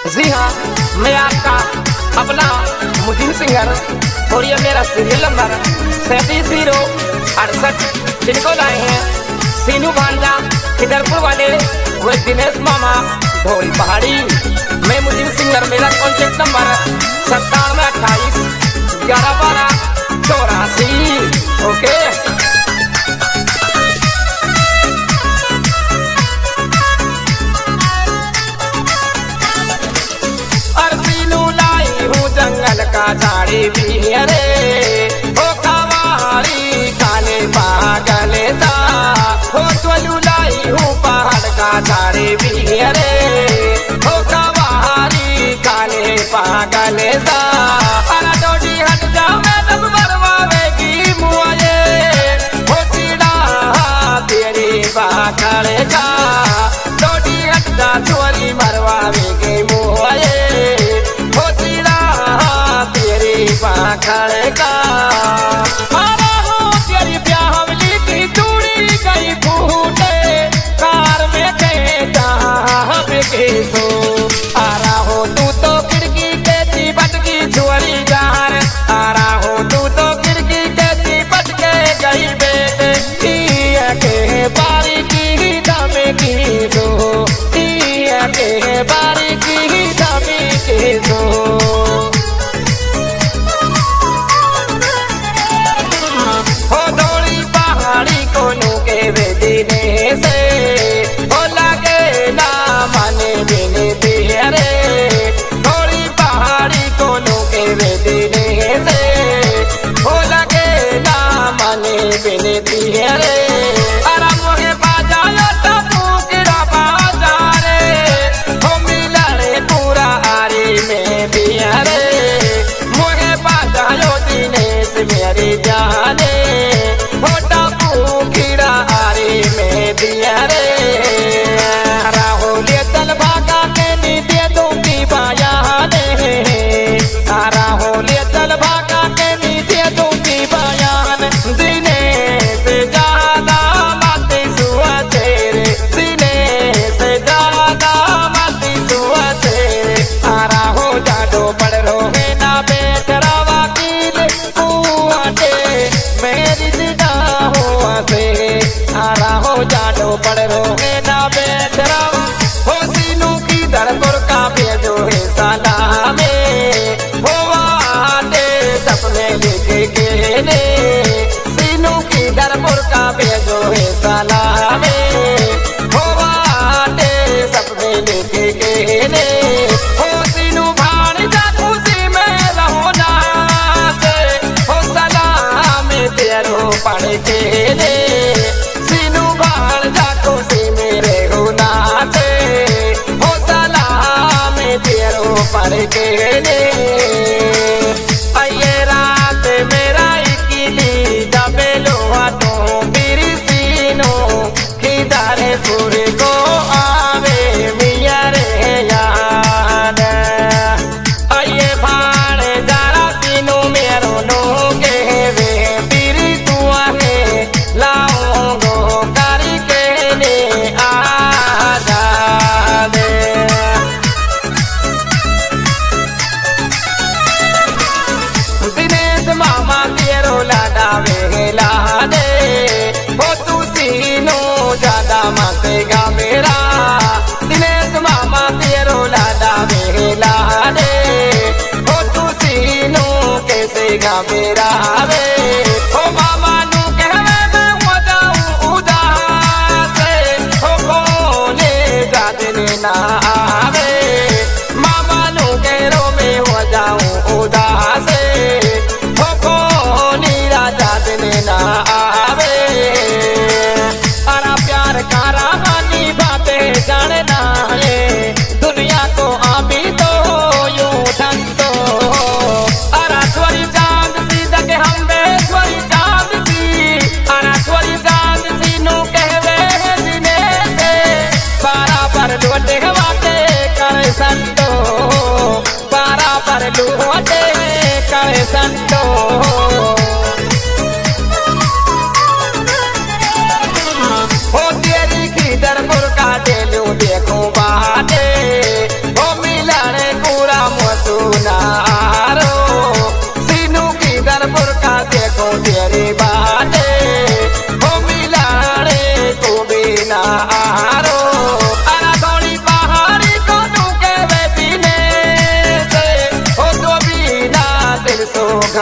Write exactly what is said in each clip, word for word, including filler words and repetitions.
जी हाँ, मैं आपका अपना मुदीन सिंगर और ये मेरा सीरियल नंबर सैंतीस जीरो अड़सठ जिनको लाए हैं सीनू भांजा किधरपुर वाले वो दिनेश मामा ढोल पहाड़ी। मैं मुदीन सिंगर, मेरा कॉन्टेक्ट नंबर सत्तानवे अट्ठाईस ग्यारह बारह चौरासी। ओके जंगल का झाड़ी भी अरे हो कवारी काले पागल सा हो चलू लाई हूँ पहाड़ का झाड़ी भी अरे हो कवारी काले पागल सा अरे डोडी हट जा मैं तब बरवावेगी मुझे हो चिड़ा तेरी बाखड़ का डोडी हट जा चोरी मरवावेगी मुझे पाखड़ का मारा हो तेरी ब्याहवली की चूड़ी गई फूटे कार में गए जहाँ के सो आ रहा हो तू तो खिड़की के चिपट की छोरी जार आ रहा हो तू तो खिड़की के चिपट के गई बेटे के बारी की दमे की सो के बारी की दमे की सो से हो लगे ना माने बिने तेरे थोड़ी पहाड़ी को के देने से हो लगे ना माने बिने तेरे अरे मोहे बाजायो तबू किरा बाजारे हो मिलने पूरा आरी में बियारे मोहे बाजायो दिनेश मेरी जाने हो तबू किरा आरी में दियारे राहुल चल भागा के नीचे दूंगी बाया दे राहुल चल भागा के नीचे दूंगी बयान दिने से ज्यादा मत सुआ तेरे दिने से ज्यादा मत सुआ तेरे आरा हो जाडो पड़ रोहे ना बैठ रवा कील कुआटे मेरी दिदा हुआ से आरा हो जाडो पड़ रोहे ना बैठ रवा हो सीनू की दरपुर का भेजो है साला में हो आटे सपने लिखे के ने सीनू की दरपुर का भेजो है साला में हो आटे सपने लिखे के ने हो सीनू भाण जा खुशी में रहो ना से हो सलाम तेरो पढ़ के ने सीनू भाण जा खुशी में रहो ना से हो सलाम तेरो पढ़ के ने आइए रात मेरा इकली दबे लोहा तो मेरी सीनो खिदारे पूरे को आवे मिया रे याद आइए भाण जरा सीनो मेरो नो के वे पीरी तुआ है लाऊंगो करी के ने आजा दे दिनेश मामा तेरो लाडा वेला दे हो तू सीनो ज्यादा मांगेगा मेरा दिनेश मामा तेरो लाडा वेला दे हो तू सीनो कैसे गा मेरा वे हो मामा नू कहवे मैं हो जाऊं उदास हो कोने जा दिन ना आवे मामा नू कहो मैं हो जाऊं उदास हो कोनी राजा दिन ना आवे अरा प्यार का रानी बातें जानना है दुनिया को आमी तो यूं ढंग तो अरा थोड़ी चांद सी जगह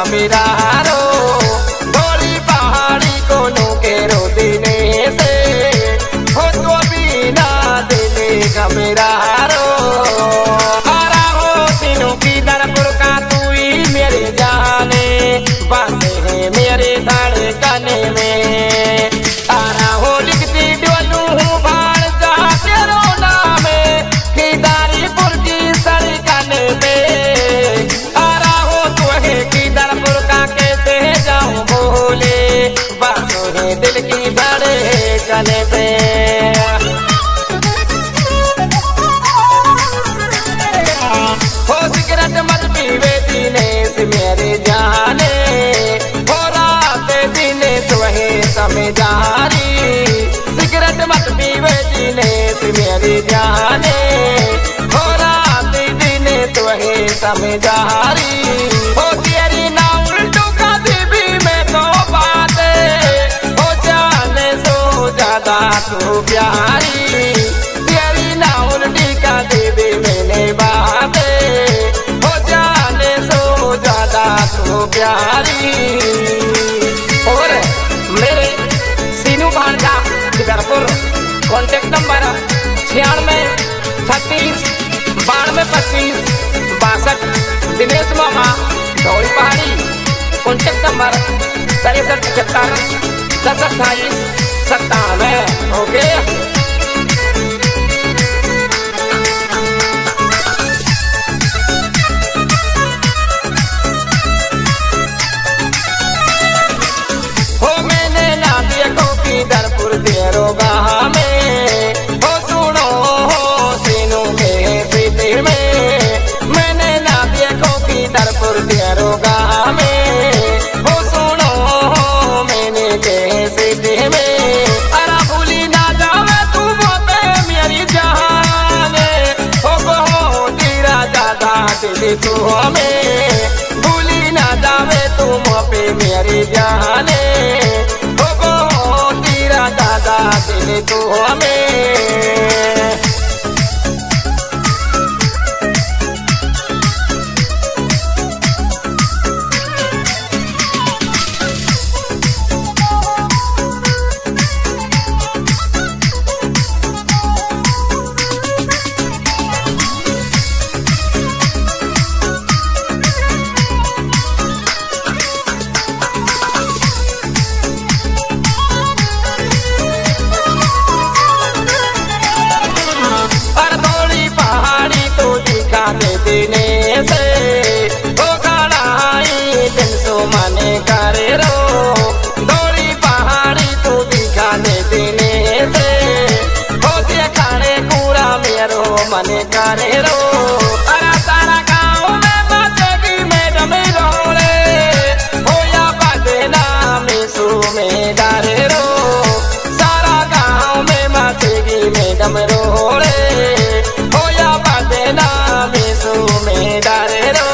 मेरा रो थोड़ी पहाड़ी को के रो देने से हो तो बिना दिले का मेरा रो आरा हो तीनों की दरपुर का तू ही मेरे जाने बसे है मेरे धड़कन में आरा हो लिखती डोलू हूँ भाड़ जा तेरो नाम कीदारीपुर की सड़कन पे आरा हो तू है कीदारपुर का कैसे जाऊं बोले बातों है दिल की बड़े कने पे हो सिगरेट मत पीवे दिनेश मेरे जाने हो रात दिनेश वही समझारी सिगरेट मत पीवे दिनेश मेरे जाने हो रात दिनेश वही समझारी हो तेरी ना उल्टू का दीवी में तो बातें हो जाने सो ज्यादा तू प्यारी तेरी ना उल्टी का दीवी मैंने बातें हो जाने सो ज्यादा तू प्यारी और मेरे सीनू भांजा कीदारपुर कॉन्टेक्ट नंबर छियानवे छत्तीस बानवे पच्चीस बासठ दिनेश मामा धौली पहाड़ी कॉन्टेक्ट नंबर तिरसठ पचहत्तर दस अट्ठाईस सत्तानवे ओके। कीदारपुर तेरो गाँव में हो सुनो हो सीनू के सीते में मैंने ना देखो कीदारपुर तेरो गाँव में हो सुनो हो मैंने के सीते में अरा भूली ना जावे तू मोते मेरी जान हो हो तेरा दादा दिल तू हमें भूली ना जावे तू मोपे मेरी जाने दादा दिल तू हमें देने से हो गाड़ी दिन सो माने करे रो दौड़ी पहाड़ी तो दिखाने देने से हो दिखाने पूरा मेरो मने करे रो अरा सारा गाँव में बातेगी मैडम रोले हो या बदना में सो में डारे रो सारा गाँव में बातेगी मैडम रोले हो या बदना में डारे रो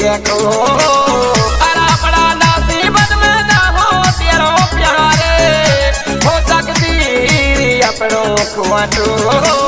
देखो अरे अपना नसीबत में ना हो तेरो प्यारे हो सकती अपनों कुआं